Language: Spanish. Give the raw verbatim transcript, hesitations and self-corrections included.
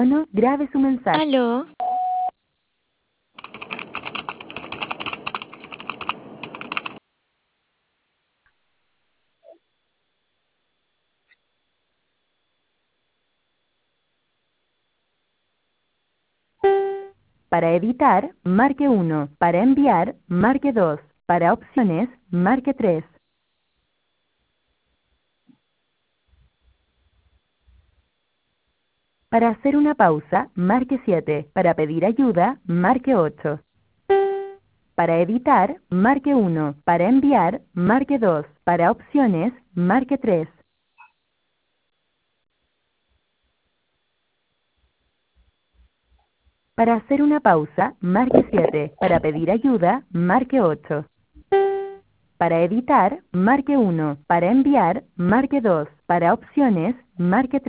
No, grabe su mensaje. ¿Aló? Para editar, marque uno. Para enviar, marque dos. Para opciones, marque tres. Para hacer una pausa, marque siete. Para pedir ayuda, marque ocho. Para editar, marque uno. Para enviar, marque dos. Para opciones, marque tres. Para hacer una pausa, marque siete. Para pedir ayuda, marque ocho. Para editar, marque uno. Para enviar, marque dos. Para opciones, marque tres.